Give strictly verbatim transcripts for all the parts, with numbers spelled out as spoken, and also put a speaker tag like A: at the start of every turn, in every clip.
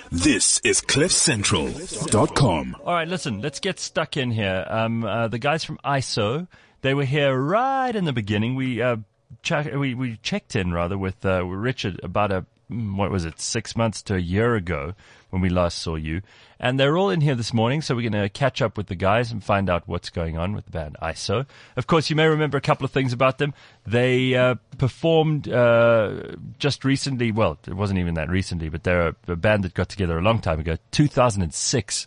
A: This is cliff central dot com.
B: All right, listen, let's get stuck in here. Um, uh, the guys from I S O, they were here right in the beginning. We uh, ch- we, we checked in, rather, with, uh, with Richard about a, what was it, six months to a year ago when we last saw you. And they're all in here this morning, so we're going to catch up with the guys and find out what's going on with the band I S O. Of course, you may remember a couple of things about them. They uh, performed uh, just recently, well, it wasn't even that recently, but they're a, a band that got together a long time ago, two thousand six.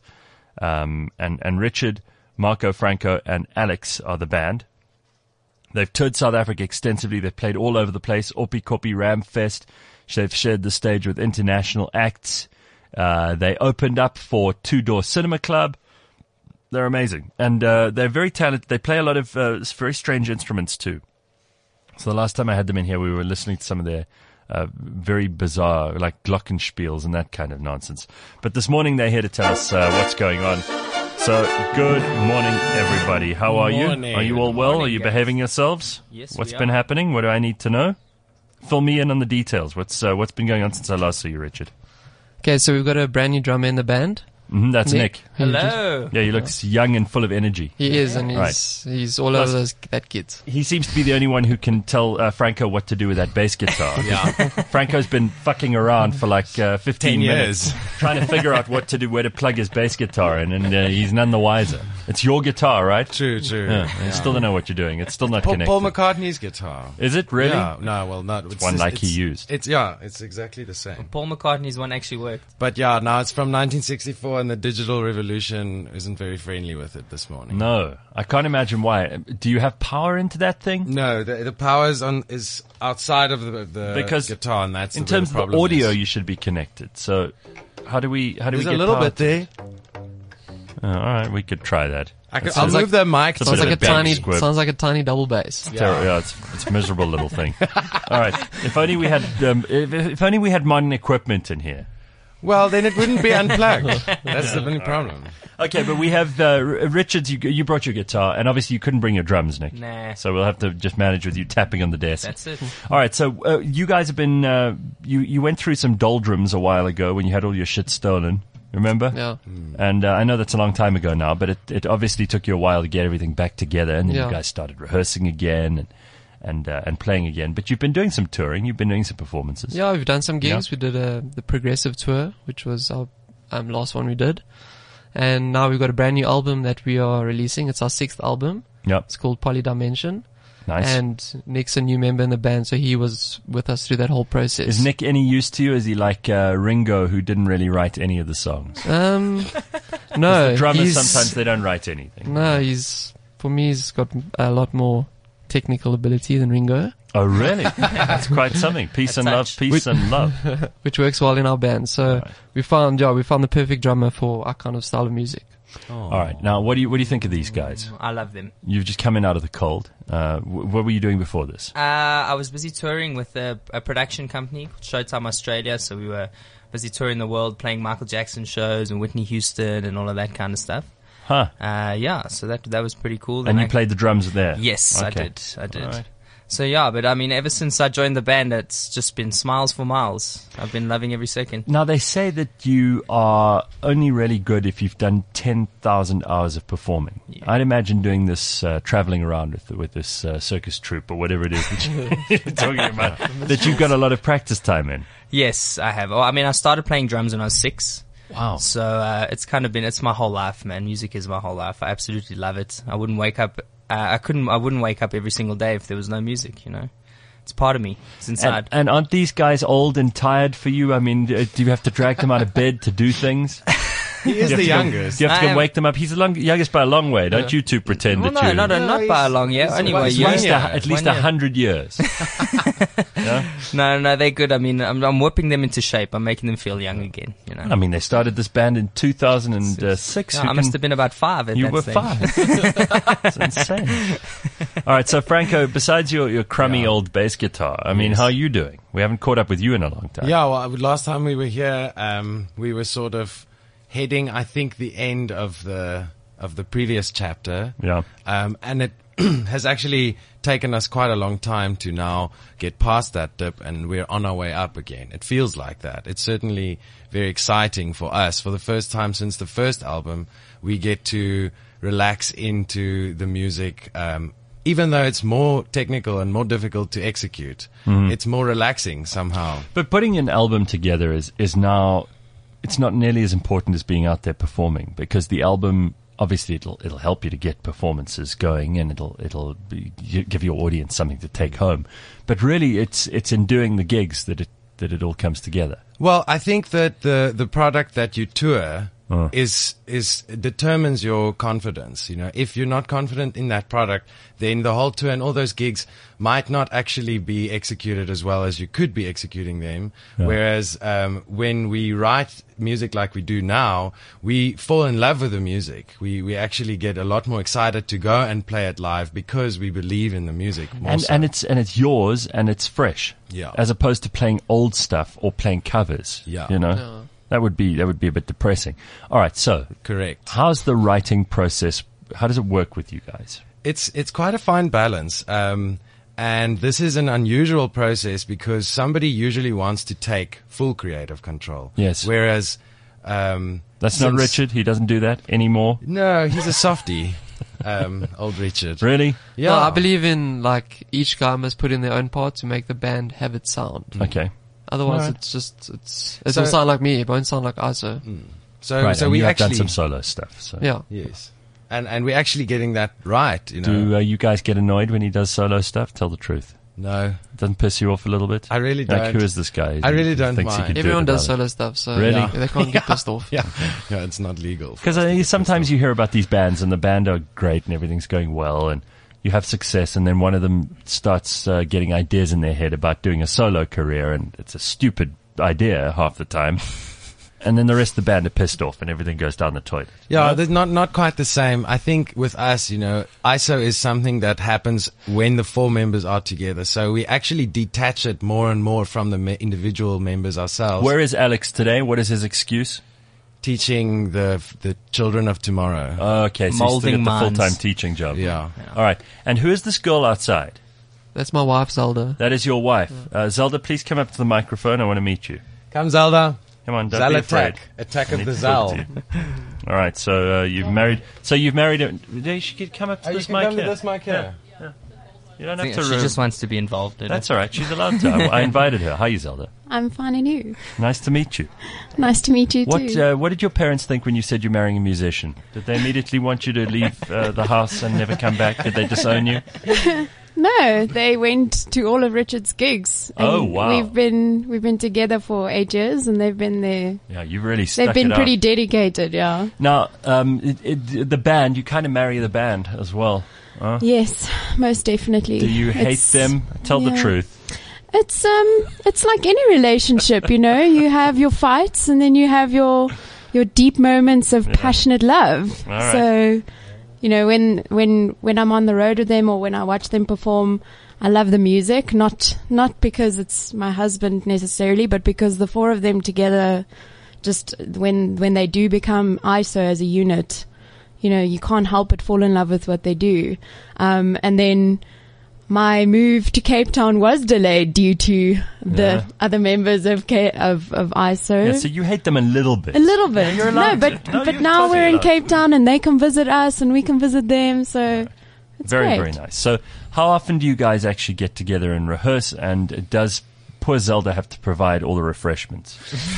B: Um, and, and Richard, Marco, Franco, and Alex are the band. They've toured South Africa extensively. They've played all over the place, Oppie Koppie, Ramfest. They've shared the stage with international acts. Uh, they opened up for Two Door Cinema Club. They're amazing. And uh, they're very talented. They play a lot of uh, very strange instruments too. So the last time I had them in here, we were listening to some of their uh, very bizarre, like glockenspiels and that kind of nonsense. But this morning they're here to tell us uh, what's going on. So, good morning, everybody. How are
C: morning.
B: you? Are you all well?
C: Morning,
B: are you
C: guys.
B: behaving yourselves?
C: Yes,
B: What's
C: we
B: been
C: are.
B: happening? What do I need to know? Fill me in on the details. What's uh, what's been going on since I last saw you, Richard?
D: Okay, so we've got a brand new drummer in the band.
B: Mm-hmm, that's Nick.
D: He just-
C: Hello.
B: Yeah, he looks young and full of energy.
D: He is, and he's
B: Right.
D: he's all
B: Plus-
D: over those, that kid.
B: He seems to be the only one who can tell uh, Franco what to do with that bass guitar.
C: Yeah.
B: Franco's been fucking around for like uh, fifteen
C: Ten
B: minutes,
C: years.
B: trying to figure out what to do, where to plug his bass guitar in, and uh, he's none the wiser. It's your guitar, right?
C: True, true.
B: Yeah, I still don't know what you're doing. It's still not
C: Paul,
B: connected.
C: Paul McCartney's guitar.
B: Is it really?
C: Yeah, no, well, not. It's
B: one
C: just-
B: like he
C: it's-
B: used.
C: It's, yeah, it's exactly the same.
E: Paul McCartney's one actually worked.
C: But yeah, now it's from nineteen sixty-four and the digital revolution isn't very friendly with it this morning.
B: No, I can't imagine why. Do you have power into that thing?
C: No, the, the power is, on, is outside of the, the
B: Because
C: guitar, and that's
B: In
C: the, where
B: terms
C: the
B: of the
C: problem
B: audio,
C: is.
B: you should be connected. So, how do we? How do
C: There's
B: we
C: a
B: get
C: little
B: power
C: bit
B: to-
C: there.
B: Oh, all right, we could try that.
C: I can,
B: That
C: I'll
B: sounds
C: move the mic.
B: it's a
D: Sounds
B: bit
D: like a
B: of a
D: tiny,
B: squib.
D: sounds like a tiny double bass.
B: Yeah, yeah it's, it's a miserable little thing. All right, if only we had, um, if, if only we had modern equipment in here.
C: Well, then it wouldn't be unplugged. That's the only problem.
B: Okay, but we have uh, R- Richards. You, you brought your guitar, and obviously you couldn't bring your drums, Nick.
E: Nah.
B: So we'll have to just manage with you tapping on the desk.
E: That's it.
B: All right. So uh, you guys have been. Uh, you you went through some doldrums a while ago when you had all your shit stolen. Remember?
D: Yeah.
B: And uh, I know that's a long time ago now, but it, it obviously took you a while to get everything back together, and then
D: Yeah.
B: you guys started rehearsing again and and uh, and playing again. But you've been doing some touring. You've been doing some performances.
D: Yeah, we've done some gigs.
B: Yeah.
D: We did uh, the Progressive Tour, which was our um, last one we did. And now we've got a brand new album that we are releasing. It's our sixth album.
B: Yep.
D: It's called Polydimension.
B: Nice.
D: And Nick's a new member in the band, so he was with us through that whole process.
B: Is Nick any use to you? Is he like uh, Ringo, who didn't really write any of the songs?
D: Um, no.
B: The drummers
D: he's-
B: sometimes they don't write anything.
D: No, he's, for me, he's got a lot more technical ability than Ringo,
B: Oh, really? That's quite something. Peace and love,
E: touch.
B: peace and love.
D: which works well in our band. So
B: Right.
D: we found, yeah, we found the perfect drummer for our kind of style of music.
B: All right. Now, what do you what do you think of these guys?
E: I love them.
B: You've just come in out of the cold. Uh, wh- what were you doing before this?
E: Uh, I was busy touring with a, a production company called Showtime Australia, so we were busy touring the world, playing Michael Jackson shows and Whitney Houston and all of that kind of stuff.
B: Huh?
E: Uh, yeah, so that that was pretty cool.
B: And
E: Then
B: you
E: I-
B: played the drums there?
E: Yes, I
B: Okay.
E: did. I did.
B: All right.
E: So yeah, but I mean, ever since I joined the band, it's just been smiles for miles. I've been loving every second.
B: Now, they say that you are only really good if you've done ten thousand hours of performing.
E: Yeah.
B: I'd imagine doing this, uh, traveling around with with this uh, circus troupe or whatever it is that you- you're talking about, that you've got a lot of practice time in.
E: Yes, I have. Oh, I mean, I started playing drums when I was six.
B: Wow.
E: So uh, it's kind of been, it's my whole life, man. Music is my whole life. I absolutely love it. I wouldn't wake up, uh, I couldn't, I wouldn't wake up every single day if there was no music, you know. It's part of me. It's
B: And,
E: inside.
B: and aren't these guys old and tired for you? I mean, uh, do you have to drag them out of bed to do things?
C: He is
B: You have
C: the
B: to go-
C: youngest.
B: do you have to
E: I
B: go
E: am-
B: wake them up? He's the long, youngest by a long way. Don't you two pretend
E: well,
B: that
E: no,
B: you...
E: no, no,
C: No,
E: not by a
C: he's-
E: long year.
C: he's
E: Only
C: one-
E: by a
C: he's
E: year.
B: At least, a,
C: year.
B: at least
E: One
B: a
E: year.
B: hundred years. Yeah?
E: No, no, they're good. I mean, I'm, I'm whipping them into shape. I'm making them feel young again, you know.
B: I mean, they started this band in two thousand six.
E: Yeah,
B: Who
E: I must
B: can-
E: have been about five at
B: You
E: that
B: were
E: stage.
B: five. That's insane. All right, so Franco, besides your, your crummy
C: Yeah.
B: old bass guitar, I mean,
C: Yes.
B: how are you doing? We haven't caught up with you in a long time.
C: Yeah, well, last time we were here, um, we were sort of heading, I think, the end of the of the previous chapter.
B: Yeah.
C: Um, and it has actually taken us quite a long time to now get past that dip, and we're on our way up again. It feels like that. It's certainly very exciting for us. For the first time since the first album, we get to relax into the music, um, even though it's more technical and more difficult to execute. Mm-hmm. It's more relaxing somehow.
B: But putting an album together is, is now, it's not nearly as important as being out there performing, because the album, obviously it'll, it'll help you to get performances going, and it'll, it'll be, give your audience something to take home. But really it's, it's in doing the gigs that it, that it all comes together.
C: Well, I think that the, the product that you tour Uh. is is determines your confidence. You know, if you're not confident in that product, then the whole tour and all those gigs might not actually be executed as well as you could be executing them. Yeah. Whereas um, when we write music like we do now, we fall in love with the music. We we actually get a lot more excited to go and play it live because we believe in the music more.
B: And
C: so.
B: and it's and it's yours and it's fresh.
C: Yeah.
B: As opposed to playing old stuff or playing covers.
C: Yeah.
B: You know.
D: Yeah.
B: That would be that would be a bit depressing. All right, so
C: correct.
B: How's the writing process? How does it work with you guys?
C: It's it's quite a fine balance, um, and this is an unusual process because somebody usually wants to take full creative control.
B: Yes.
C: Whereas um,
B: that's not Richard. He doesn't do that anymore.
C: No, he's a softie. um, old Richard.
B: Really?
C: Yeah.
D: No, I believe in like each guy must put in their own part to make the band have its sound.
B: Okay.
D: Otherwise,
B: right.
D: it's just it's it
C: So-
D: will sound like me. It won't sound like I S O.
C: Mm. So
B: Right,
C: so
B: and
C: we
B: you have
C: actually
B: done some solo stuff. So.
D: Yeah.
C: yes, and and we're actually getting that right. You know,
B: Do uh, you guys get annoyed when he does solo stuff? Tell the truth.
C: no,
B: Doesn't piss you off a little bit?
C: I really
B: Like,
C: don't.
B: who is this guy?
C: I really
B: He
C: don't
B: thinks he
C: mind.
B: can do it
D: Everyone does
B: about it.
D: solo stuff, so
B: Really?
D: yeah, they can't get pissed off.
C: Yeah, no, it's not legal.
B: Because uh, sometimes you hear about these bands and the band are great and everything's going well and you have success, and then one of them starts uh, getting ideas in their head about doing a solo career, and it's a stupid idea half the time. And then the rest of the band are pissed off and everything goes down the toilet.
C: Yeah,
B: No?
C: there's not not quite the same. I think with us, you know, I S O is something that happens when the four members are together. So we actually detach it more and more from the me- individual members ourselves.
B: Where is Alex today? What is his excuse?
C: Teaching the the children of tomorrow.
B: Oh, okay, so he's still
E: Molding
B: got the
E: minds.
B: full-time teaching job.
C: yeah.
B: All right. And who is this girl outside?
D: That's my wife, Zelda.
B: That is your wife. Uh, Zelda, please come up to the microphone. I want to meet you.
C: Come, Zelda.
B: Come on, don't
C: Zal
B: be afraid.
C: attack. Attack
B: I
C: of
B: need
C: the
B: to talk
C: Zal.
B: to you. All right, so uh, you've married. So you've married. A, she could come up to
C: Oh, you
B: this
C: can
B: mic
C: come to
B: here.
C: this mic here.
B: You don't
E: I
B: have
E: think
B: to.
E: she
B: uh,
E: just wants to be involved in
B: That's
E: it.
B: all right. She's allowed to. I, I invited her. Hi, Zelda.
F: I'm fine, and you?
B: Nice to meet you.
F: Nice to meet you
B: What
F: too.
B: uh, What did your parents think when you said you're marrying a musician? Did they immediately want you to leave uh, the house and never come back? Did they disown you?
F: No, they went to all of Richard's gigs. and
B: Oh, wow.
F: We've been we've been together for eight years, and they've been there.
B: Yeah, you really stuck
F: They've been
B: it
F: pretty
B: out.
F: dedicated. Yeah.
B: Now, um, it, it, the band. You kind of marry the band as well. Huh?
F: Yes, most definitely.
B: Do you hate
F: It's-
B: them? Tell the
F: yeah.
B: truth.
F: It's um, it's like any relationship, you know. You have your fights, and then you have your your deep moments of
B: Yeah.
F: passionate love.
B: All right.
F: So, you know, when when when I'm on the road with them or when I watch them perform, I love the music. Not not because it's my husband necessarily, but because the four of them together, just when when they do become I S O as a unit, you know, you can't help but fall in love with what they do. Um, and then my move to Cape Town was delayed due to the
B: Yeah.
F: other members of K- of of I S O.
B: Yeah, so you hate them a little bit.
F: A little bit.
B: Yeah, you're
F: no,
B: allowed
F: but
B: to. No,
F: but
B: you're
F: now
B: totally
F: we're in
B: allowed
F: Cape Town and they can visit us and we can visit them. So it's
B: Very,
F: great.
B: very nice. So how often do you guys actually get together and rehearse? And does poor Zelda have to provide all the refreshments?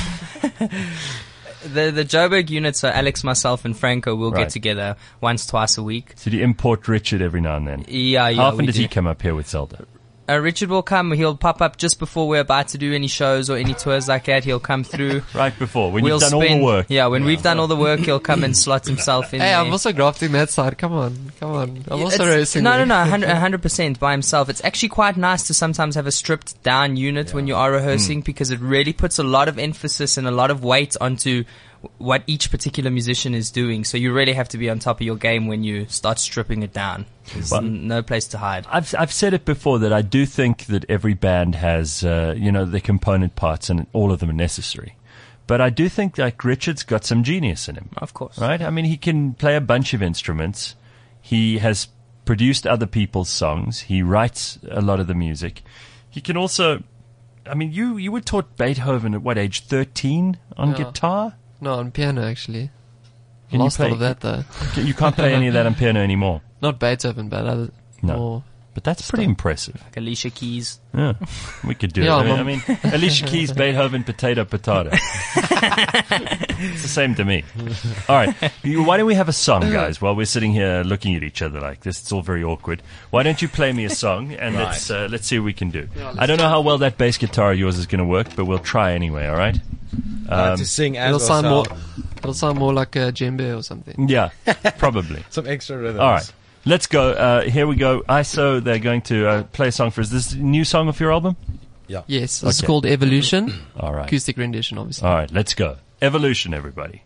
E: The the Joburg unit, so Alex, myself, and Franco will
B: Right.
E: get together once, twice a week.
B: So do you import Richard every now and then?
E: Yeah, yeah.
B: How often
E: we
B: does
E: do.
B: he come up here with Zelda?
E: Uh, Richard will come. He'll pop up just before we're about to do any shows or any tours like that. He'll come through.
B: Right before, when
E: we'll
B: you've done
E: spend,
B: all the work.
E: Yeah, when we've done all the work, he'll come and slot himself in.
D: Hey,
E: there.
D: I'm also grafting that side. Come on, come on. I'm also
E: It's-
D: racing.
E: No, no,
D: there.
E: no, one hundred, one hundred percent by himself. It's actually quite nice to sometimes have a stripped down unit when you are rehearsing because it really puts a lot of emphasis and a lot of weight onto what each particular musician is doing. So you really have to be on top of your game when you start stripping it down. There's
B: Well-
E: n- no place to hide.
B: I've I've said it before that I do think that every band has uh, you know the component parts and all of them are necessary. But I do think like Richard's got some genius in him.
E: Of course.
B: Right? I mean, he can play a bunch of instruments. He has produced other people's songs. He writes a lot of the music. He can also, I mean, you, you were taught Beethoven at what, age thirteen on
D: Yeah.
B: guitar?
D: No, on piano actually.
B: Can you
D: Lost
B: play-
D: all of that though.
B: You can't play any of that on piano anymore.
D: Not Beethoven, but other
B: No.
D: more.
B: But that's pretty impressive.
E: Like Alicia Keys.
B: Yeah, we could do
D: Yeah,
B: it. I
D: Mum.
B: mean, I mean, Alicia Keys, Beethoven, potato, potato. It's the same to me. All right, you- why don't we have a song, guys, while we're sitting here looking at each other like this? It's all very awkward. Why don't you play me a song, and let's uh, let's see what we can do. I don't know how well that bass guitar of yours is going to work, but we'll try anyway, all right?
C: Uh,
B: Um,
C: to sing as
D: It'll
C: well,
D: sound
C: so
D: more. It'll sound more like a djembe or something.
B: Yeah, probably.
C: some extra rhythms.
B: All right, let's go. Uh, here we go. I S O, they're going to uh, play a song for us. This is a new song off your album?
D: Yes, this is
B: Okay.
D: called Evolution.
B: All right.
D: Acoustic rendition, obviously.
B: All right, let's go. Evolution, everybody.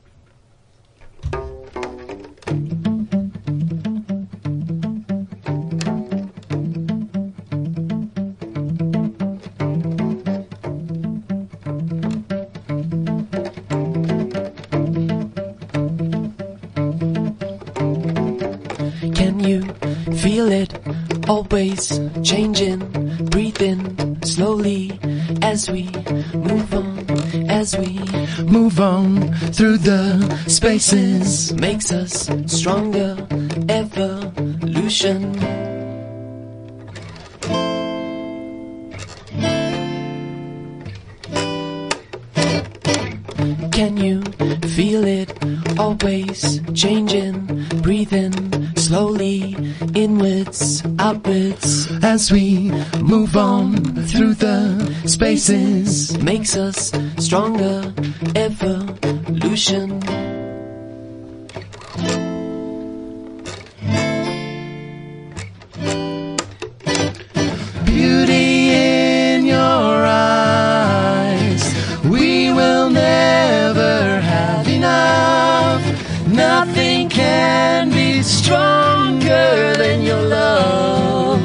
G: Can you feel it? Always changing, breathing slowly as we move on, as we move on through the spaces. Makes us stronger, evolution. Can you feel it? Always changing, breathing slowly, inwards, outwards, as we move on through the spaces. Makes us stronger, evolution. Beauty in your eyes, we will never have enough. Nothing can be stronger than your love.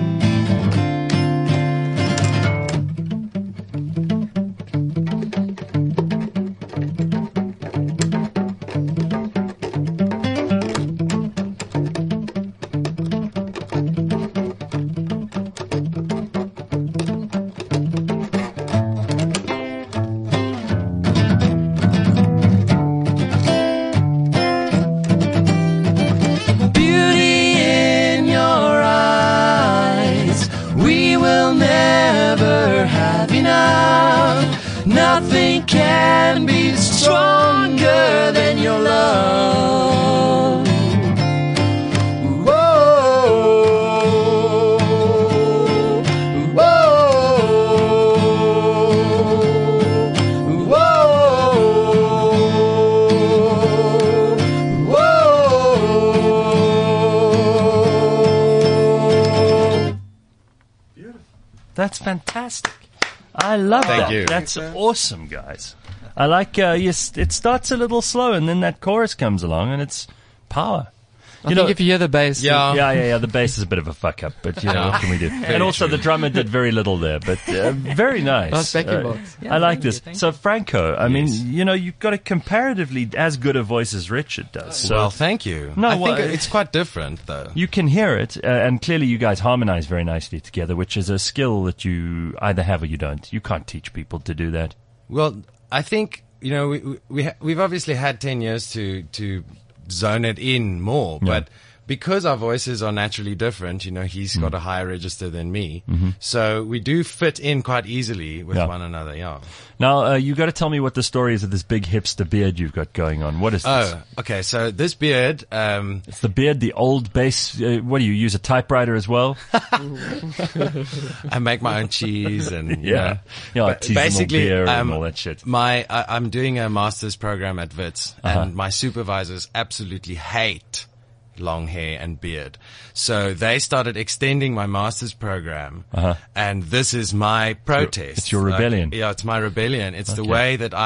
G: Beauty in your eyes, we will never have enough. Nothing can be stronger than your love. Whoa, whoa, whoa, whoa.
B: That's fantastic. I love
C: Thank
B: that.
C: you.
B: That's awesome, guys. I like, uh, yes, it starts a little slow and then that chorus comes along and it's power.
D: I
B: You
D: think
B: know-
D: if you hear the bass,
C: Yeah.
B: Yeah, yeah, yeah. The bass is a bit of a fuck up, but you know, what can we do? And also the drummer did very little there, but uh, very nice.
D: Nice backing
B: Uh,
D: box.
B: I like
E: thank you,
B: this.
E: thank
B: So Franco, I mean,
C: Yes.
B: you know, you've got a comparatively as good a voice as Richard does. So
C: well, thank you.
B: No,
C: I
B: well,
C: think it's quite different, though.
B: you can hear it, uh, and clearly you guys harmonize very nicely together, which is a skill that you either have or you don't. You can't teach people to do that.
C: Well, I think you know we we ha- we've obviously had ten years to to zone it in more,
B: Yeah.
C: but because our voices are naturally different, you know, he's got a higher register than me, so we do fit in quite easily with
B: Yeah.
C: one another. Yeah.
B: Now, uh, you got to tell me what the story is of this big hipster beard you've got going on. What is this?
C: Oh, okay. So this beard, um,
B: It's the beard, the old bass. Uh, what do you use, a typewriter as well?
C: I make my own cheese and you
B: Yeah.
C: know.
B: Yeah,
C: But
B: artisanal
C: basically,
B: beer and
C: um,
B: all that shit.
C: My, I, I'm doing a master's program at Wits,
B: Uh-huh.
C: and my supervisors absolutely hate long hair and beard. So they started extending my master's program,
B: Uh-huh.
C: and this is my protest.
B: it's your
C: Like,
B: rebellion.
C: yeah, it's my rebellion. It's the
B: Okay.
C: way that I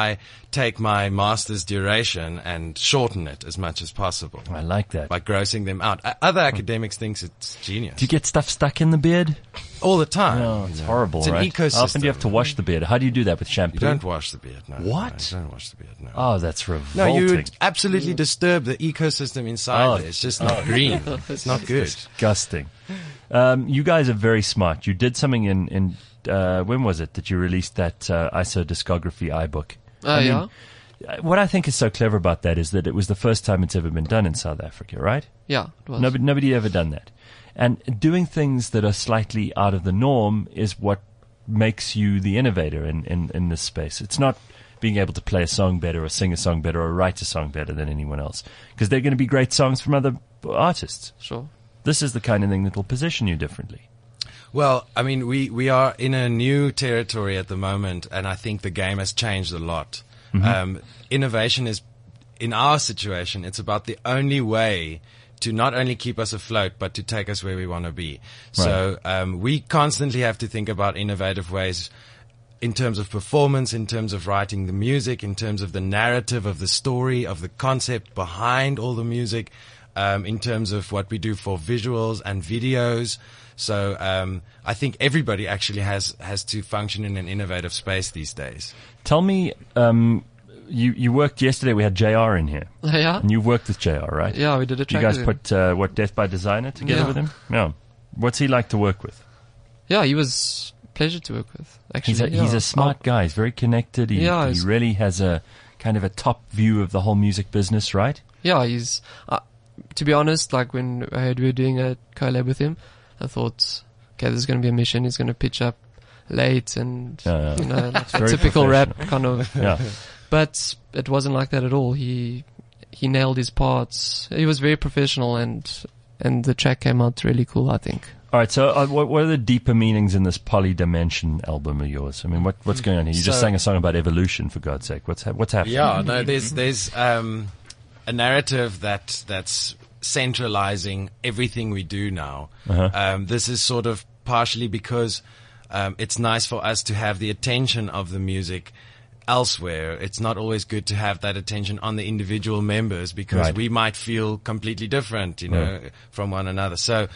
C: take my master's duration and shorten it as much as possible
B: I like that.
C: by grossing them out. Uh, Other academics thinks it's genius.
B: Do you get stuff stuck in the beard?
C: All the time.
B: No, it's horrible,
C: It's an
B: right?
C: ecosystem.
B: How often do you have to wash the beard? How do you do that with shampoo?
C: You don't wash the beard, no.
B: What?
C: No, you don't wash the beard, no.
B: Oh, that's
C: No,
B: revolting.
C: you would absolutely disturb the ecosystem inside
B: Oh.
C: there. It's just not green. It's not good.
B: Disgusting. Um, you guys are very smart. You did something in, in uh, when was it that you released that uh, I S O discography iBook?
D: Oh,
B: I mean,
D: yeah?
B: uh, What I think is so clever about that is that it was the first time it's ever been done in South Africa, right?
D: Yeah, it was.
B: Nobody, nobody ever done that. And doing things that are slightly out of the norm is what makes you the innovator in, in, in this space. It's not being able to play a song better or sing a song better or write a song better than anyone else. Because they're going to be great songs from other artists.
D: Sure.
B: This is the kind of thing that will position you differently.
C: Well, I mean, we, we are in a new territory at the moment, and I think the game has changed a lot. Um, innovation is, in our situation, it's about the only way to not only keep us afloat, but to take us where we want to be. So um, we constantly have to think about innovative ways in terms of performance, in terms of writing the music, in terms of the narrative of the story, of the concept behind all the music, um, in terms of what we do for visuals and videos. So um, I think everybody actually has, has to function in an innovative space these days.
B: Tell me, um, you, you worked yesterday, we had J R in here.
D: Yeah?
B: And you worked with J R, right?
D: Yeah, we did a
B: You
D: track
B: guys
D: with him.
B: put, uh, what, Death by Designer together
D: Yeah.
B: with him? Yeah. What's he like to work with?
D: Yeah, he was a pleasure to work with, actually.
B: He's a,
D: yeah.
B: he's a smart guy. He's very connected. He,
D: Yeah,
B: he
D: he's-
B: really has a kind of a top view of the whole music business, right?
D: Yeah, he's, uh, to be honest, like when I heard we were doing a collab with him, I thought, okay, there's going to be a mission. He's going to pitch up late and,
B: Yeah, yeah.
D: you know, like a
B: very
D: typical rap
B: professional.
D: kind of.
B: Yeah.
D: But it wasn't like that at all. He, he nailed his parts. He was very professional and, and the track came out really cool, I think.
B: All right. So, uh, what, what are the deeper meanings in this Polydimension album of yours? I mean, what, what's going on here? You just
C: So-
B: sang a song about evolution, for God's sake. What's, ha- what's happening?
C: Yeah, no, there's there's um, a narrative that that's centralizing everything we do now.
B: Uh-huh.
C: Um, this is sort of partially because um, it's nice for us to have the attention of the music elsewhere. It's not always good to have that attention on the individual members because
B: Right.
C: we might feel completely different, you know, from one another. So,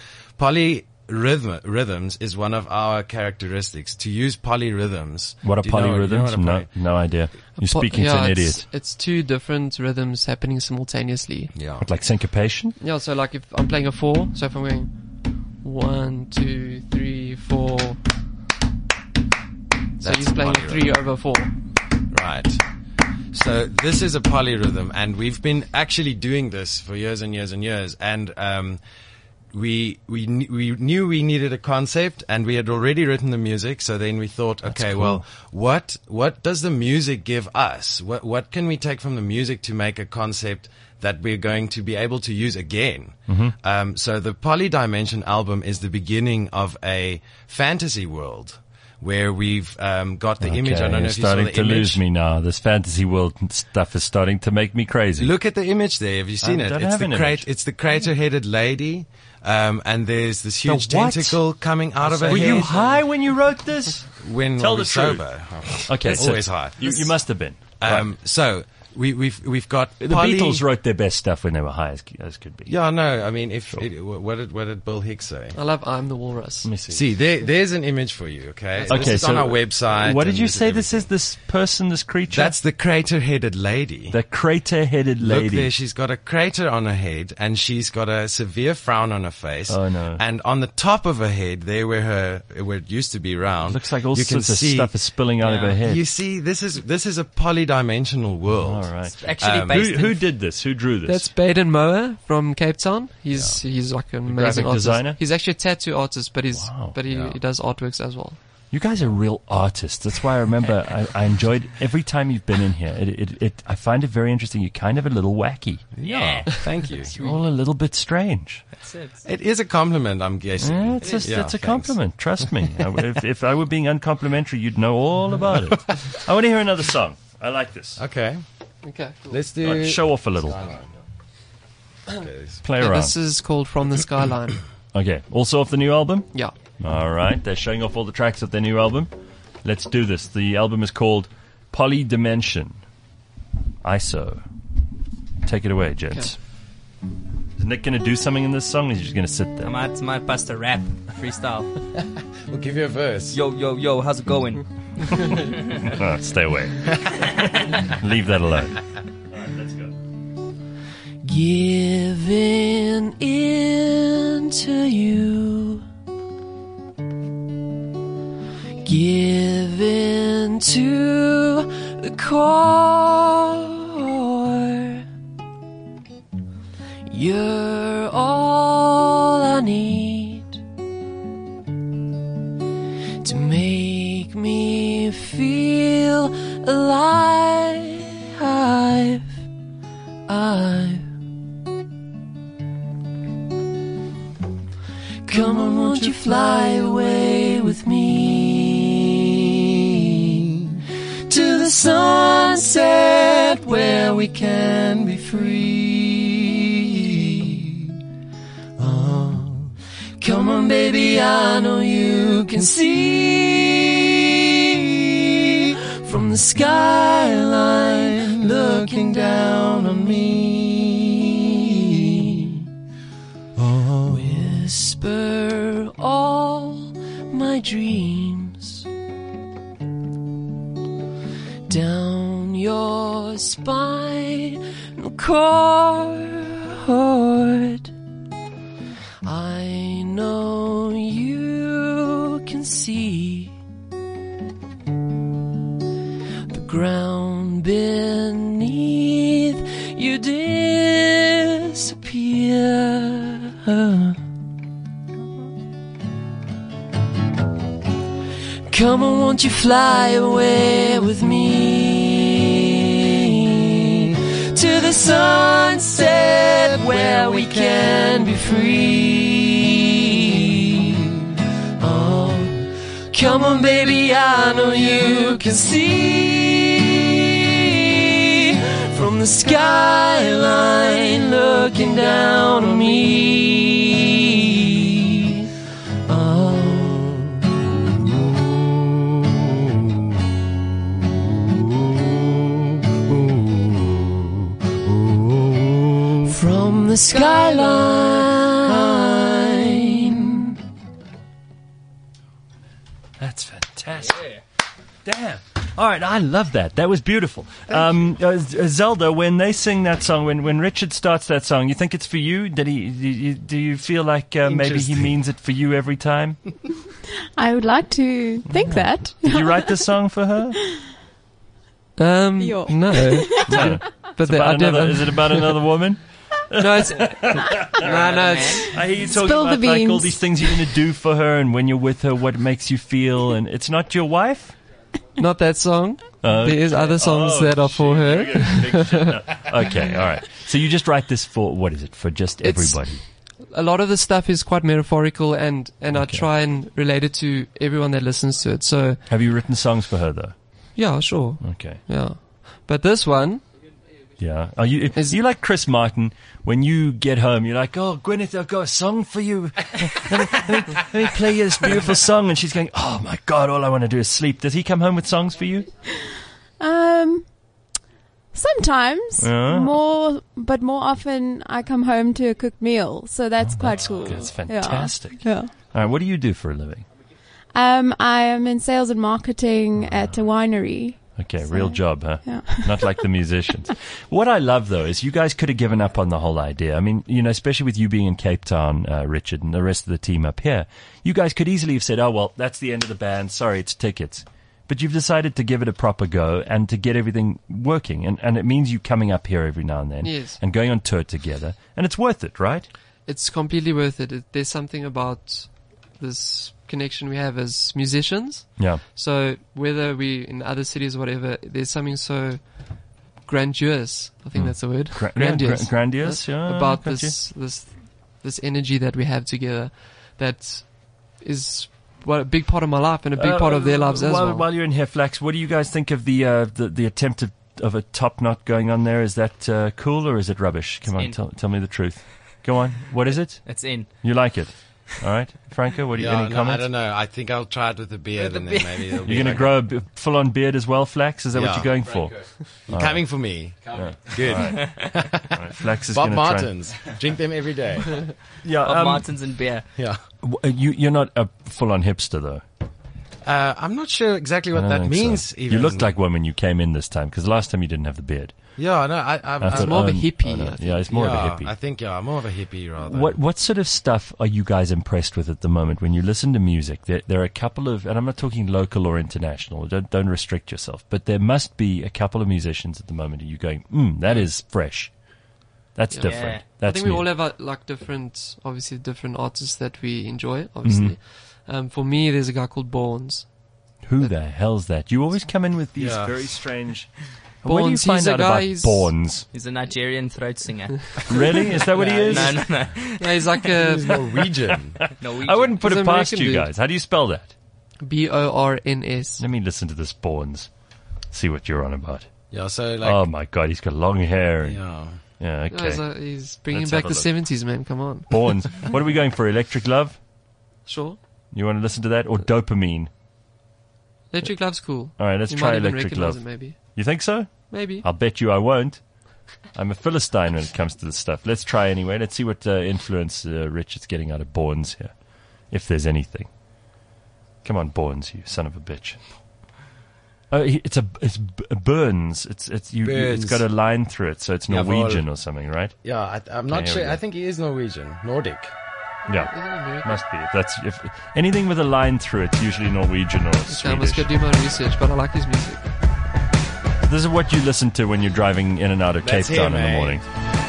C: polyrhythm rhythms is one of our characteristics. To use polyrhythms.
B: What are
C: Do you know- you know
B: polyrhythms?
C: what a
B: No,
C: poly-
B: no idea. You're
D: Po-
B: speaking
D: yeah,
B: to an
D: it's,
B: idiot.
D: It's two different rhythms happening simultaneously.
C: Yeah.
B: What, like syncopation?
D: Yeah, so like if I'm playing a four, so if I'm going one, two, three, four. So
C: That's
D: he's playing a
C: polyrhythm.
D: three over four.
C: Right. So this is a polyrhythm, and we've been actually doing this for years and years and years. And um, we we kn- we knew we needed a concept, and we had already written the music. So then we thought, okay,
B: cool.
C: well, what what does the music give us? What what can we take from the music to make a concept that we're going to be able to use again? Um, so the Polydimension album is the beginning of a fantasy world, where we've um, got the image. I don't know
B: you're
C: if you saw
B: starting
C: the
B: to
C: image.
B: lose me now. This fantasy world stuff is starting to make me crazy.
C: Look at the image there. Have you seen
B: I
C: it?
B: don't
C: It's
B: have
C: the
B: an
C: crat-
B: image.
C: It's the crater-headed lady, um, and there's this huge
B: The what?
C: tentacle coming out of her
B: Were
C: head.
B: you high when you wrote this?
C: When
B: Tell
C: we
B: the truth.
C: sober.
B: Okay, so
C: Always high.
B: You, you must have been.
C: Um, so we, we've we've got
B: The
C: poly-
B: Beatles wrote their best stuff when they were high as, as could be.
C: Yeah, no. I mean, if it, what did what did Bill Hicks say?
D: I love I'm the Walrus.
B: Let me see.
C: See, there, there's an image for you. Okay.
B: okay,
C: this is
B: so
C: on our website.
B: What did
C: and
B: you
C: this
B: say
C: is
B: this is?
C: everything.
B: This person, this creature?
C: That's the crater-headed lady.
B: the crater-headed lady.
C: Look there, she's got a crater on her head, and she's got a severe frown on her face.
B: Oh, no.
C: And on the top of her head, there where her where it used to be round,
B: Looks like all
C: you can
B: sorts of
C: see-
B: stuff is spilling out of her head.
C: You see, this is this is a polydimensional world.
B: All right.
E: Actually,
C: Um,
E: based
B: Who, who
E: in
B: did this? Who drew this?
D: That's Baden Mower from Cape Town. He's he's like an amazing
B: graphic
D: artist.
B: designer?
D: He's actually a tattoo artist, but he's
B: Wow.
D: but he,
C: Yeah.
D: he does artworks as well.
B: You guys are real artists. That's why I remember I, I enjoyed every time you've been in here. It, it, it, I find it very interesting. You're kind of a little wacky.
C: Yeah, thank you.
B: You're all a little bit strange.
E: That's it.
C: It is a compliment, I'm guessing.
B: Yeah, it's, a,
C: Yeah,
B: it's a
C: thanks.
B: compliment. Trust me. I, if, if I were being uncomplimentary, you'd know all about it. I want to hear another song. I like this.
C: Okay,
D: Okay, cool.
C: let's do.
B: All right, show off a little.
C: Okay.
B: Play
D: Yeah,
B: around.
D: this is called From the Skyline.
B: Okay. Also off the new album?
D: Yeah.
B: All right. They're showing off all the tracks of their new album. Let's do this. The album is called Polydimension. I S O. Take it away, gents. Is Nick going to do something in this song, or is he just going to sit there?
E: I might, might bust a rap freestyle.
C: We'll give you a verse.
E: Yo, yo, yo, how's it going?
B: Oh, stay away. Leave that alone. All right, let's go.
G: Giving in to you, giving to the core. You're all I need to make me feel alive. I've Come on, won't you fly away with me to the sunset where we can be free. Oh, come on, baby, I know you can see from the skyline looking down on me. Oh, whisper all my dreams down your spinal cord. I know you can see the ground beneath you disappear. Come on, won't you fly away with me to the sunset where we can be free. Oh, come on, baby, I know you can see from the skyline looking down on me. Oh, from the skyline.
B: That's fantastic. Damn. All right, I love that. That was beautiful. Um, uh, Zelda, when they sing that song, when, when Richard starts that song, you think it's for you? Did he? Do you, do you feel like uh, maybe he means it for you every time?
F: I would like to think that.
B: Did you write this song for her?
D: Um,
F: Yo.
D: no.
B: No.
D: But
B: It's
D: the, I
B: about another,
D: never,
B: is it about another woman?
D: no, it's, no, no, it's,
B: I hear you talking
F: Spill the
B: about like all
F: beans.
B: these things you're going to do for her, and when you're with her, what makes you feel, and it's not your wife?
D: not that song.
B: Uh,
D: There is other songs
B: oh,
D: that are for
B: shit,
D: her.
B: you're gonna big shit now. Okay, all right. So you just write this for, what is it, for just
D: It's-
B: everybody?
D: A lot of the stuff is quite metaphorical, and, and
B: Okay.
D: I try and relate it to everyone that listens to it. So,
B: Have you written songs for her, though?
D: yeah, sure.
B: Okay.
D: Yeah. But this one,
B: Yeah. Are you,
D: Is-
B: you like Chris Martin, when you get home, you're like, oh, Gwyneth, I've got a song for you. let, me, let, me, let me play you this beautiful song. And she's going, oh, my God, all I want to do is sleep. Does he come home with songs for you?
F: Um, sometimes
B: Yeah.
F: more, but more often I come home to a cooked meal, so that's quite cool.
B: That's
F: Yeah.
B: fantastic.
F: Yeah.
B: All right, what do you do for a living?
F: Um, I am in sales and marketing at a winery.
B: Okay, real job, huh?
F: Yeah.
B: Not like the musicians. What I love, though, is you guys could have given up on the whole idea. I mean, you know, especially with you being in Cape Town, uh, Richard, and the rest of the team up here, you guys could easily have said, oh, well, that's the end of the band. Sorry, it's tickets. But you've decided to give it a proper go and to get everything working. And, and it means you coming up here every now and then
D: Yes.
B: and going on tour together. And it's worth it, right?
D: it's completely worth it. it. There's something about this connection we have as musicians.
B: Yeah.
D: So whether we in other cities or whatever, there's something so grandiose. I think
B: Mm.
D: that's the word.
B: Gra- yeah, gra- grandiose, yeah,
D: About
B: got you.
D: this this this energy that we have together, that is what a big part of my life and a big part of their lives as
B: while,
D: well.
B: While you're in here, Flax, what do you guys think of the uh, the, the attempt of, of a top knot going on there? Is that uh, cool or is it rubbish? Come
E: It's
B: on,
E: in.
B: tell, tell me the truth. Go on. What is it?
E: It's in.
B: You like it? All right, Franco, what do you,
C: Yeah,
B: any
C: no,
B: comments?
C: I don't know. I think I'll try it with the beard, and then maybe it'll be
B: You're going to
C: like
B: grow a b- full-on beard as well, Flax? Is that what
C: Yeah.
B: you're going for?
C: a, coming for me. Good.
B: All right, Flax is
C: Bob
B: going to try.
C: Martens. Drink them every day.
B: Yeah,
E: Bob
B: um,
E: Martens and beer.
C: Yeah.
B: w- uh, you, you're not a full-on hipster, though.
C: Uh, I'm not sure exactly
B: I
C: what
B: don't
C: that
B: think
C: means.
B: so.
C: Even
B: You looked like one when you came in this time, because last time you didn't have the beard.
C: Yeah, no, I, I,
B: I
C: I,
B: thought,
D: more of a
B: oh,
D: hippie,
B: oh, no.
D: I think.
B: Yeah, it's more
C: yeah,
B: of a hippie.
C: I think, yeah, more of a hippie rather.
B: What what sort of stuff are you guys impressed with at the moment when you listen to music? There, there are a couple of, and I'm not talking local or international. Don't don't restrict yourself, but there must be a couple of musicians at the moment. And you going, mm, that is fresh. That's
D: Yeah.
B: different.
E: Yeah.
D: I
B: That's
D: think we
B: new.
D: all have uh, like different, obviously different artists that we enjoy. Obviously,
B: Mm-hmm.
D: um, for me, there's a guy called Bournes.
B: Who the hell's that? You always come in with these
C: Yeah.
B: very strange. Where do you
D: Bournes,
B: find
D: he's a
B: out
D: guy,
B: about
D: he's-
B: Bournes?
E: He's a Nigerian throat singer.
B: Really? Is that what he is?
E: no, no, no.
D: Yeah, he's like a
C: He's Norwegian.
E: Norwegian.
B: I wouldn't put
D: He's
B: it past
D: American
B: you
D: dude.
B: guys. How do you spell that?
D: B O R N S.
B: Let me listen to this Bournes. See what you're on about.
C: yeah, so like,
B: Oh my god, he's got long hair. And,
C: yeah.
B: yeah,
D: Yeah, he's,
B: okay.
D: uh, he's bringing
B: Let's
D: back
B: have a
D: the
B: look.
D: seventies, man. Come on.
B: Bournes. What are we going for? Electric Love?
D: Sure.
B: You want to listen to that? Or Dopamine?
D: Electric Love's cool.
B: All right, let's
D: you
B: try
D: might even
B: Electric
D: recognize
B: Love.
D: it, maybe.
B: You think so?
D: Maybe.
B: I'll bet you I won't. I'm a Philistine when it comes to this stuff. Let's try anyway. Let's see what uh, influence uh, Richard's getting out of Bournes here. If there's anything. Come on, Bournes, you son of a bitch. Oh, he- it's a it's B- Burns. It's it's you, you. It's
C: Burns.
B: got a line through it, so it's
C: Jawohl.
B: Norwegian or something, right?
C: Yeah, I, I'm
B: Okay,
C: not
B: here we
C: sure.
B: go.
C: I think he is Norwegian. Nordic.
B: Yeah,
D: Isn't it American?
B: must be. If that's if anything with a line through it, usually Norwegian or
D: Okay, I must
B: Swedish.
D: go do my research, but I like his music.
B: This is what you listen to when you're driving in and out of
C: That's
B: Cape Town
C: him,
B: in the
C: eh?
B: morning.
E: So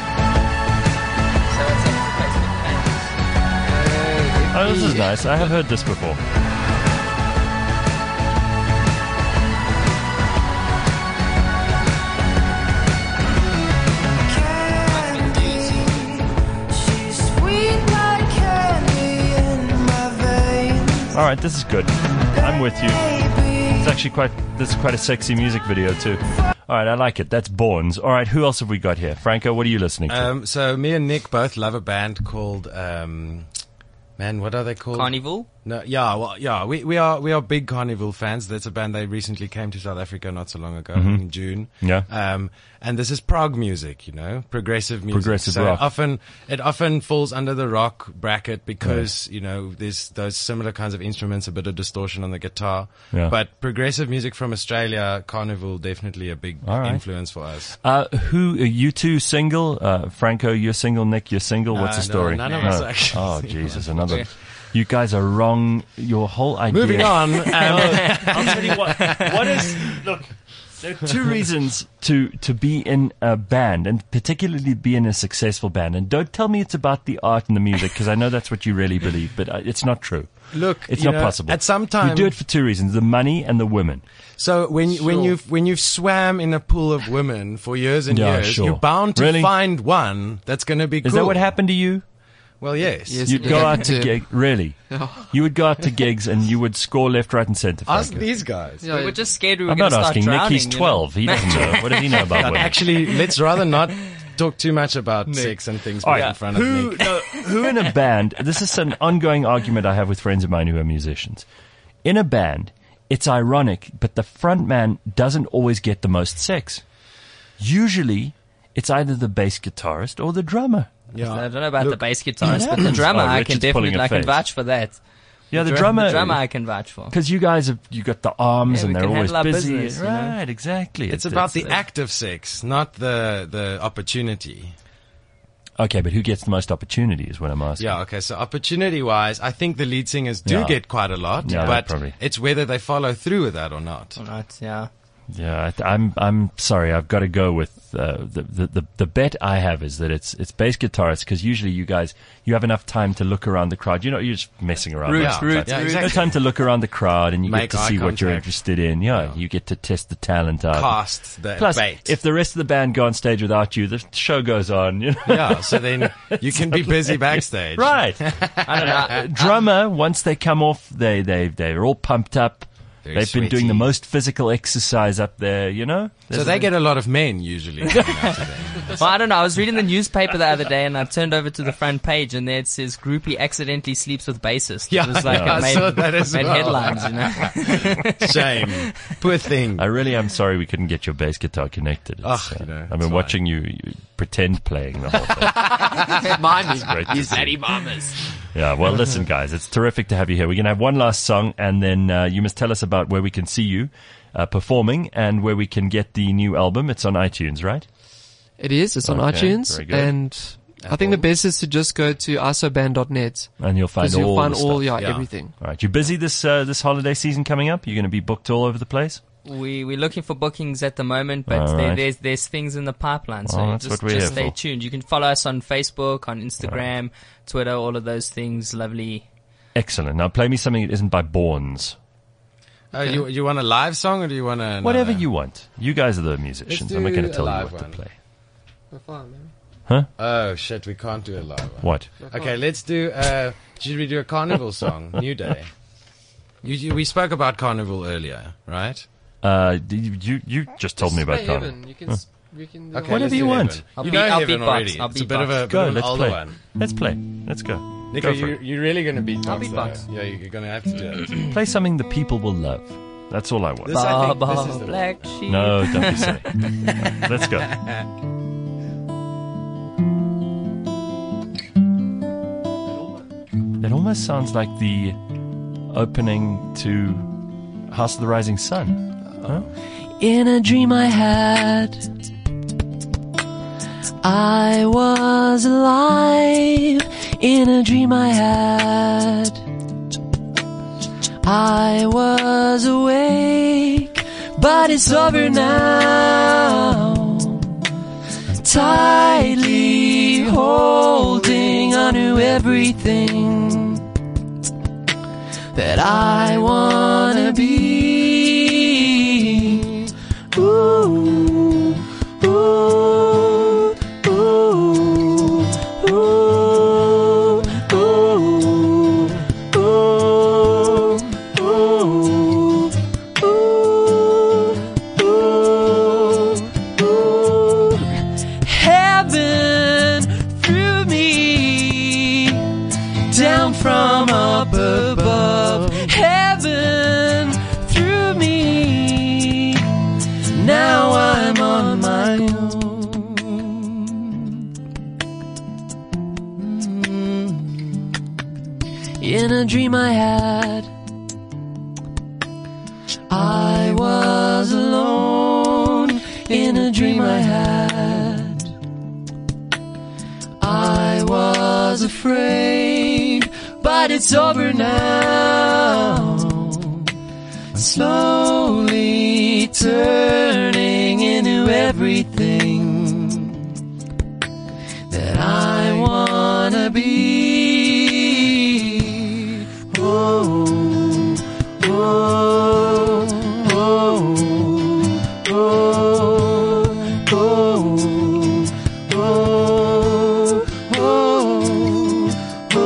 E: it's a Facebook fan.
B: Oh, this is nice. I have heard this before. All right, this is good. I'm with you. It's actually quite. This is quite a sexy music video too. All right, I like it. That's Bournes. All right, who else have we got here? Franco, what are you listening to?
C: Um, so me and Nick both love a band called, um, man, what are they called?
E: Carnival?
C: No, yeah, well, yeah, we, we are, we are big Carnival fans. That's a band they recently came to South Africa not so long ago, in June.
B: Yeah.
C: Um, and this is prog music, you know, progressive music.
B: Progressive
C: so
B: rock.
C: It often, it often falls under the rock bracket because, you know, there's those similar kinds of instruments, a bit of distortion on the guitar.
B: Yeah.
C: But progressive music from Australia, Carnival, definitely a big
B: All right.
C: influence for us.
B: Uh, who are you two single? Uh, Franco, you're single. Nick, you're single. What's
C: Uh,
B: the story?
C: no, none of us are actually
B: Oh,
C: single.
B: Jesus, another. You guys are wrong. Your whole idea.
C: Moving on. Um,
B: I'll tell you what. What is look? There are two reasons to to be in a band, and particularly be in a successful band. And don't tell me it's about the art and the music, because I know that's what you really believe, but uh, it's not true.
C: Look,
B: It's
C: you
B: not
C: know,
B: possible.
C: At some time,
B: you do it for two reasons: the money and the women.
C: So when when
E: Sure.
C: you've when you've swam in a pool of women for years and
B: Yeah,
C: years,
B: sure.
C: you're bound to
B: Really?
C: find one that's going to be
B: Is
C: cool.
B: that what happened to you?
C: Well, yes.
D: Yes.
B: You'd
D: it
B: go
D: happened
B: out to
D: to-
B: gig, really?
D: Oh.
B: You would go out to gigs and you would score left, right, and centre.
C: Ask
B: Franco.
C: these guys.
D: Yeah,
E: We were just scared we were
B: I'm
E: going
B: not
E: to start
B: asking Nick.
E: drowning.
B: He's
E: you know?
B: twelve. He doesn't know. What does he know about women?
C: Actually, let's rather not talk too much about sex and things
B: All
C: in
B: right,
C: front of
B: who,
C: me.
B: no, who in a band, this is an ongoing argument I have with friends of mine who are musicians. In a band, it's ironic, but the front man doesn't always get the most sex. Usually, it's either the bass guitarist or the drummer.
C: Yeah.
E: I don't know about
C: Look,
E: the bass guitarist,
B: it
E: but the
B: happens.
E: drummer
B: Oh,
E: I
B: Richard's
E: can definitely
B: pulling a
E: I can
B: face.
E: vouch for that.
B: Yeah, the,
E: drum-
B: drummer.
E: the drummer I can vouch for.
B: Because you guys have, you got the arms
E: Yeah,
B: and
E: we
B: they're
E: can
B: always
E: handle our
B: busy.
E: business, you know?
B: Right, exactly.
C: It's about the act of sex, not the the opportunity.
B: Okay, but who gets the most opportunity is what I'm asking.
C: Yeah, okay. So opportunity-wise, I think the lead singers do
B: Yeah.
C: get quite a lot,
B: Yeah,
C: but
B: probably.
C: it's whether they follow through with that or not.
E: Right, yeah.
B: Yeah, I th- I'm I'm sorry. I've got to go with uh, the, the the the bet I have is that it's it's bass guitarists, because usually you guys you have enough time to look around the crowd. You know, you're just messing around.
E: Roots,
B: with
C: yeah,
E: roots,
C: yeah,
E: roots.
B: No
C: exactly.
B: time to look around the crowd, and you
C: Make
B: get to
C: eye
B: see what you're
C: contact.
B: interested in. Yeah,
C: Yeah.
B: you get to test the talent out.
C: Cast the
B: Plus,
C: bait.
B: if the rest of the band go on stage without you, the show goes on. You know?
C: yeah, so then you can be busy backstage.
B: Right.
E: I don't know.
B: Drummer, once they come off, they they they're all pumped up.
C: Very
B: They've been doing the
C: sweaty.
B: most physical exercise up there, you know?
C: So
B: There's
C: they
B: a-
C: get a lot of men usually. coming out to them.
E: Well, I don't know. I was reading the newspaper the other day, and I turned over to the front page, and there it says groupie accidentally sleeps with bassist.
C: Yeah,
E: it was like
C: yeah,
E: it
C: I
E: made,
C: saw that as
E: made
C: well.
E: headlines, you know.
C: Shame. Poor thing.
B: I really am sorry we couldn't get your bass guitar connected. It's,
C: Ugh, you know,
B: I've been
C: it's
B: watching you, you pretend playing the whole thing.
D: Mine
B: great to
D: is
B: see.
D: Daddy Mamas.
B: Yeah, well, listen, guys, it's terrific to have you here. We're going to have one last song, and then uh, you must tell us about where we can see you uh, performing and where we can get the new album. It's on iTunes, right?
D: It is. It's on
B: Okay,
D: iTunes,
B: very good.
D: and I think the best is to just go to isoband dot net
B: And you'll find
D: because you'll
B: all
D: find
B: the
D: all,
B: stuff.
D: yeah,
C: Yeah.
D: everything.
B: All right, you busy this uh, this holiday season coming up? You're going to be booked all over the place?
E: We we're looking for bookings at the moment, but
B: All
E: there,
B: right.
E: there's there's things in the pipeline. So
B: Well, that's
E: just,
B: what we're
E: just
B: here
E: stay
B: for.
E: tuned. You can follow us on Facebook, on Instagram, Twitter, all of those things. Lovely.
B: Excellent. Now play me something that isn't by Bournes.
C: Oh, you you want a live song or do you want a
B: Whatever you want. You guys are the musicians.
C: Let's
B: I'm not going
C: do
B: to
C: a
B: tell you
C: live
B: what
C: one.
B: to play.
D: man.
C: Oh shit, we can't do a live one.
B: What?
C: Okay, let's do. Uh, should we do a carnival song? New Day. You, you, we spoke about carnival earlier, right?
B: Uh, d- you, you you just told me about Carnival.
D: Heaven. You can, s you can do
C: Okay,
B: Whatever
C: let's
B: you
C: do
B: want.
C: Heaven.
E: I'll
C: you
E: beat-
C: know
E: I'll
C: Heaven
E: beatbox.
C: already.
E: I'll
C: It's a bit of a,
E: beatbox.
C: bit
B: Go,
C: of an
B: let's
C: older
B: play.
C: one.
B: Let's play. Let's go.
C: Nico,
B: Go for
C: you,
B: it.
C: you're really going to beatbox.
E: I'll beatbox.
C: though. Yeah, you're going to have to do it.
B: Play something the people will love. That's all I want.
C: This, I think,
E: Baba,
C: this is the
E: black sheep.
B: No, don't be silly. Let's go. It almost sounds like the opening to House of the Rising Sun. Huh?
G: In a dream I had, I was alive. In a dream I had, I was awake, but it's over now. Tightly holding onto everything that I wanna be. Ooh, ooh, ooh, ooh, ooh, ooh, ooh, ooh, ooh. Heaven through me, down from up above. Heaven through me, now I'm on my own. Mm. In a dream I had, I was alone. In a dream I had, I was afraid, but it's over now. Slowly turning into everything that I wanna be. Oh, oh, oh, oh, oh, oh, oh,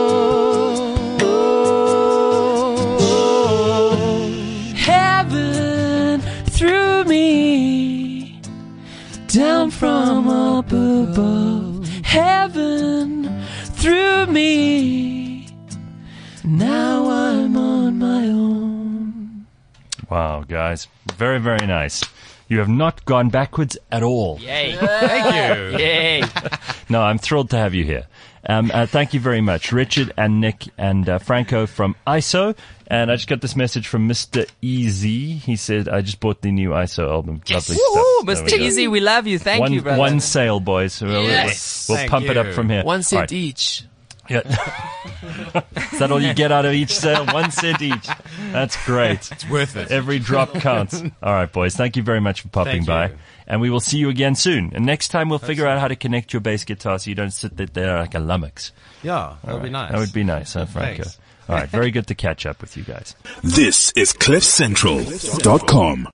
G: oh. Heaven through me, down from up above. Heaven through me, now I'm on my own.
B: Wow, guys. Very, very nice. You have not gone backwards at all.
E: Yay.
C: Thank you.
E: Yay.
B: No, I'm thrilled to have you here. Um, uh, thank you very much, Richard and Nick and uh, Franco from I S O. And I just got this message from Mister Easy. He said, I just bought the new I S O album. Lovely
E: Woohoo,
B: stuff. There
E: Mister
B: we go.
E: Easy, we love you. Thank
B: one,
E: you, brother.
B: One sale, boys. We'll,
E: Yes.
B: we'll, we'll
C: Thank
B: pump it up
C: you.
B: from here.
D: One cent
B: All right.
D: each.
B: Yeah. Is that all you get out of each sale? One cent each. That's great.
C: It's worth it.
B: Every drop counts. All right, boys. Thank you very much for popping
C: Thank
B: by.
C: you.
B: And we will see you again soon. And next time we'll figure out how to connect your bass guitar so you don't sit there like a lummox.
C: Yeah, that'll be nice.
B: That would be nice, huh, Franco?
C: Thanks.
B: All right. Very good to catch up with you guys.
A: This is cliff central dot com.